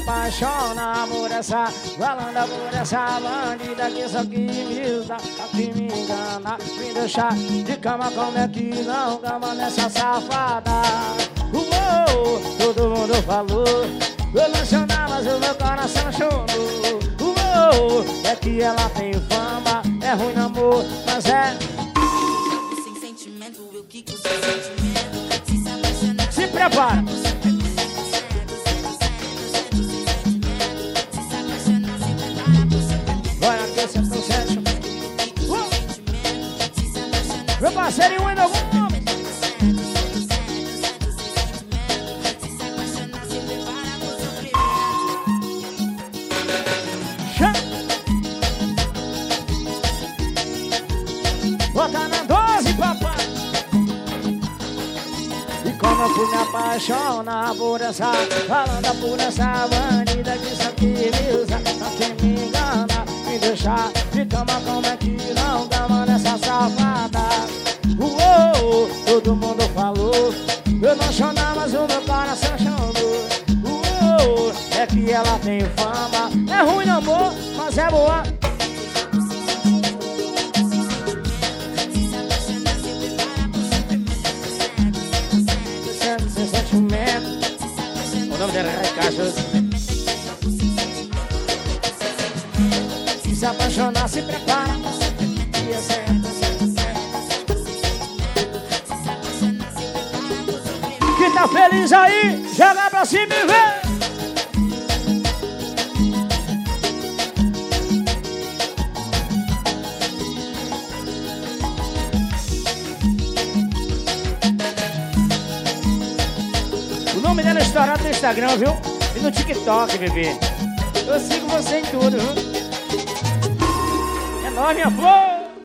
apaixonar por essa balanda, por essa bandida que só que me usa, que me engana, me deixa de cama. Como é que não cama nessa safada? Todo mundo falou, eu não chorar, mas o meu coração chorou. É que ela tem fama, é ruim no amor, mas é sem sentimento, eu quico sem sentimento. Se apaixonar, se prepara. Vai aqui, 107. Meu parceirinho ainda algum nome? Bota na 12, papai. E como eu fui me apaixonar por essa balanda, por essa bandida que só que me usa, só que me engana, me deixar de cama. Como é que não cama nessa safada? Todo mundo falou, eu não chorar, mas o meu coração chorou. É que ela tem fama, é ruim no amor, mas é boa. Sem sentimento. O nome dela é Cachos. Se apaixonar, se prepara. Que tá feliz aí, joga pra cima e vem. O nome dela é estourado no Instagram, viu? E no TikTok, bebê. Eu sigo você em tudo, viu? É nóis, minha flor!